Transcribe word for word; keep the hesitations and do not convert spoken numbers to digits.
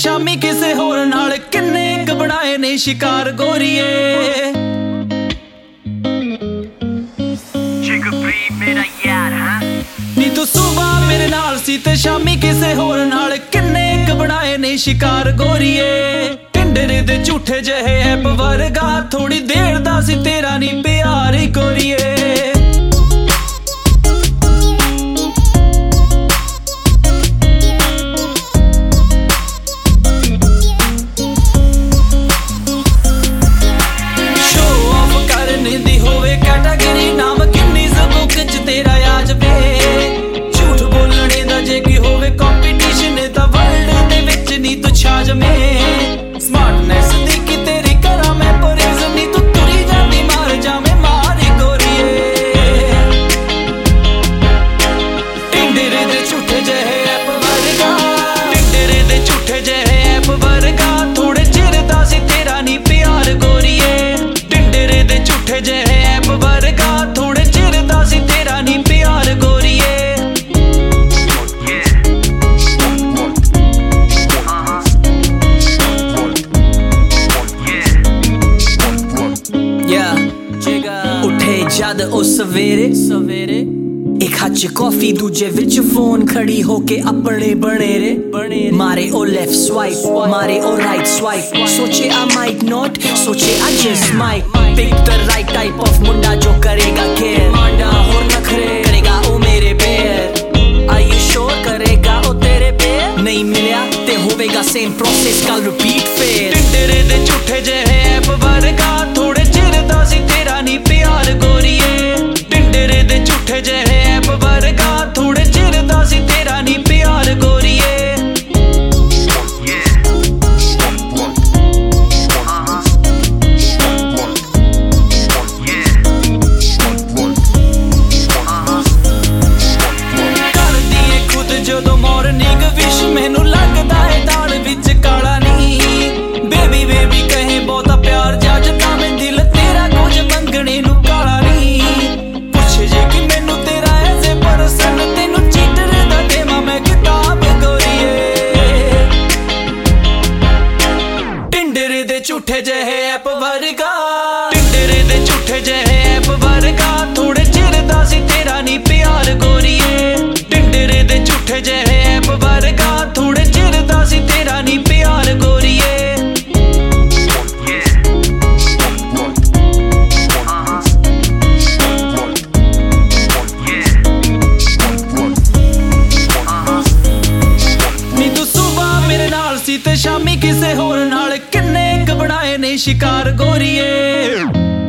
शामी किसे होर नाल किन्ने क बनाए ने शिकार गोरीए। नी तू सुबह मेरे नाल सी ते शामी किसे होर नाल किन्ने क बनाए ने शिकार गोरीए। टिंडरे दे झूठे जहे ऐप वर्गा थोड़ी देर दा सी तेरा नी प्यार गोरीए। स्मार्टनेस देखी तेरी करा मैं परेज नी तू तुरी जाती मार जावे मारी गोरीए। टिंडरे दे झूठे जहे ऐप वर्गा टिंडरे दे झूठे जहे ऐप वर्गा थोड़े चिर दा सी तेरा नी प्यार गोरीए। टिंडरे दे झूठे जहे ऐप वर्गा थोड़े चिर दा सी तेरा नी प्यार गोरीए। जद ओ सवेरे सवेरे एक हाथ च कॉफी दूजे विच फोन खड़ी होके अपने बनेरे बने मारे ओ लेफ्ट स्वाइप मारे ओ राइट स्वाइप सोचे आई माइट नॉट सोचे I just might pick the right type of मुंडा जो करेगा केयर मांडा और नखरे करेगा ओ मेरे पैर। आर यू श्योर करेगा ओ तेरे पैर नहीं मिलया ते होवेगा सेम प्रोसेस कल रिपीट फेर। टिंडरे दे झूठे जहे ऐप वर्गा थोड़े चिर दा सी तेरा नी प्यार गोरीए। टिंडरे दे झूठे जहे ऐप वर्गा थोड़े चिर दा सी तेरा नी प्यार गोरीए। कर दिए खुद जदों मॉर्निंग विश मैनू लगदा है दाल विच काला नी। बेबी बेबी कहे बहुता प्यार जजदा मैं दिल तेरा कुछ मंगने नू काला नी। पुछ जे कि मैनू तेरा ऐसे परसन तेनू चीटर दा देवा मैं किताब गोरीए। टिंडरे दे झूठे जहे ऐप वर्गा टिंडरे दे झूठे जहे ऐप वर्गा थोड़े चिर दा सी तेरा नी प्यार गोरीए। टिंडरे दे झूठे जहे ऐप वर्गा थोड़े चिर दा सी तेरा नी प्यार गोरीए। ते शामी किसे होर नाल किन्ने क बनाए ने शिकार गोरीए।